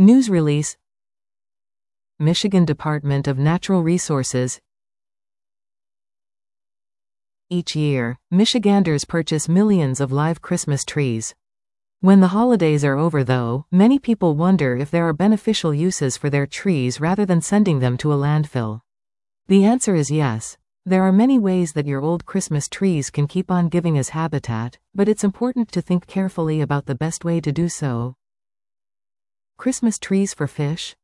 News release. Michigan Department of Natural Resources. Each year, Michiganders purchase millions of live Christmas trees. When the holidays are over though, many people wonder if there are beneficial uses for their trees rather than sending them to a landfill. The answer is yes. There are many ways that your old Christmas trees can keep on giving as habitat, but it's important to think carefully about the best way to do so. Christmas trees for fish?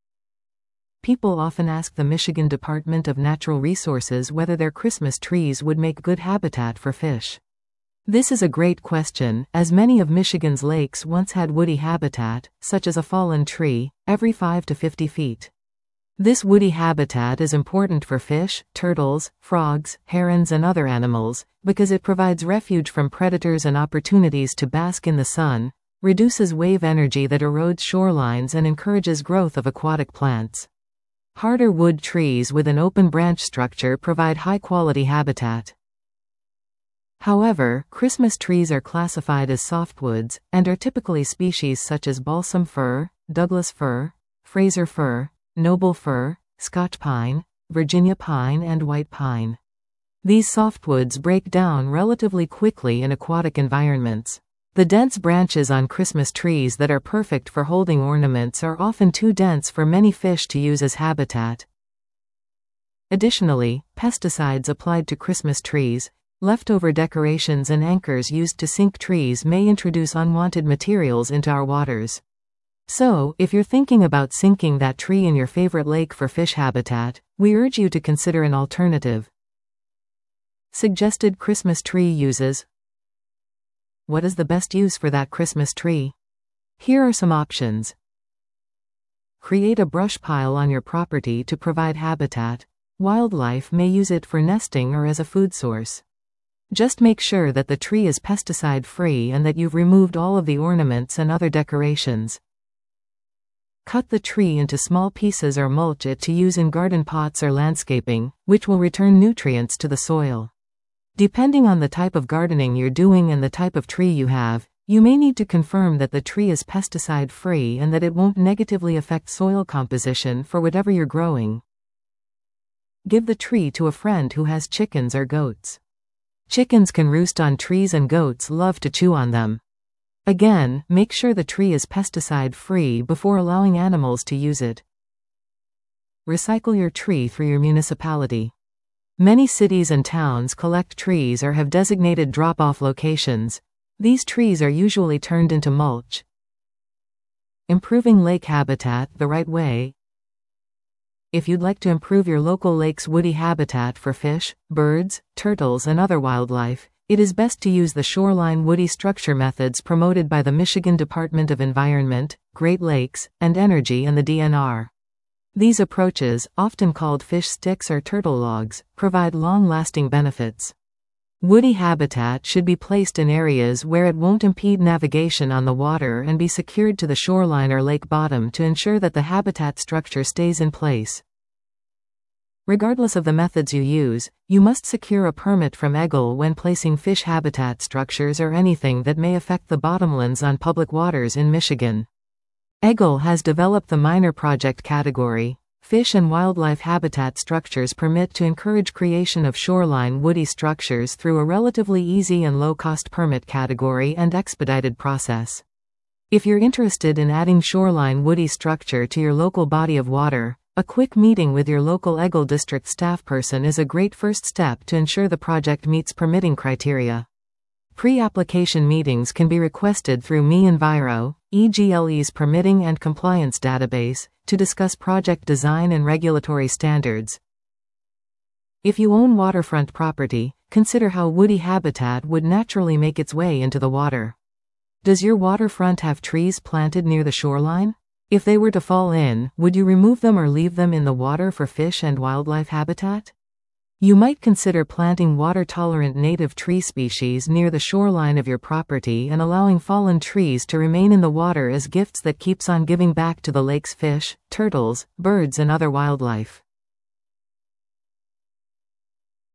People often ask the Michigan Department of Natural Resources whether their Christmas trees would make good habitat for fish. This is a great question, as many of Michigan's lakes once had woody habitat, such as a fallen tree, every 5 to 50 feet. This woody habitat is important for fish, turtles, frogs, herons and other animals, because it provides refuge from predators and opportunities to bask in the sun, reduces wave energy that erodes shorelines and encourages growth of aquatic plants. Harder wood trees with an open branch structure provide high-quality habitat. However, Christmas trees are classified as softwoods, and are typically species such as balsam fir, Douglas fir, Fraser fir, noble fir, Scotch pine, Virginia pine and white pine. These softwoods break down relatively quickly in aquatic environments. The dense branches on Christmas trees that are perfect for holding ornaments are often too dense for many fish to use as habitat. Additionally, pesticides applied to Christmas trees, leftover decorations and anchors used to sink trees may introduce unwanted materials into our waters. So, if you're thinking about sinking that tree in your favorite lake for fish habitat, we urge you to consider an alternative. Suggested Christmas tree uses. What is the best use for that Christmas tree? Here are some options. Create a brush pile on your property to provide habitat. Wildlife may use it for nesting or as a food source. Just make sure that the tree is pesticide-free and that you've removed all of the ornaments and other decorations. Cut the tree into small pieces or mulch it to use in garden pots or landscaping, which will return nutrients to the soil. Depending on the type of gardening you're doing and the type of tree you have, you may need to confirm that the tree is pesticide-free and that it won't negatively affect soil composition for whatever you're growing. Give the tree to a friend who has chickens or goats. Chickens can roost on trees and goats love to chew on them. Again, make sure the tree is pesticide-free before allowing animals to use it. Recycle your tree through your municipality. Many cities and towns collect trees or have designated drop-off locations. These trees are usually turned into mulch. Improving lake habitat the right way. If you'd like to improve your local lake's woody habitat for fish, birds, turtles and other wildlife, it is best to use the shoreline woody structure methods promoted by the Michigan Department of Environment, Great Lakes, and Energy and the DNR. These approaches, often called fish sticks or turtle logs, provide long-lasting benefits. Woody habitat should be placed in areas where it won't impede navigation on the water and be secured to the shoreline or lake bottom to ensure that the habitat structure stays in place. Regardless of the methods you use, you must secure a permit from EGLE when placing fish habitat structures or anything that may affect the bottomlands on public waters in Michigan. EGLE has developed the minor project category, Fish and Wildlife Habitat Structures permit to encourage creation of shoreline woody structures through a relatively easy and low-cost permit category and expedited process. If you're interested in adding shoreline woody structure to your local body of water, a quick meeting with your local EGLE district staff person is a great first step to ensure the project meets permitting criteria. Pre-application meetings can be requested through MeEnviro, EGLE's permitting and compliance database, to discuss project design and regulatory standards. If you own waterfront property, consider how woody habitat would naturally make its way into the water. Does your waterfront have trees planted near the shoreline? If they were to fall in, would you remove them or leave them in the water for fish and wildlife habitat? You might consider planting water-tolerant native tree species near the shoreline of your property and allowing fallen trees to remain in the water as gifts that keeps on giving back to the lake's fish, turtles, birds and other wildlife.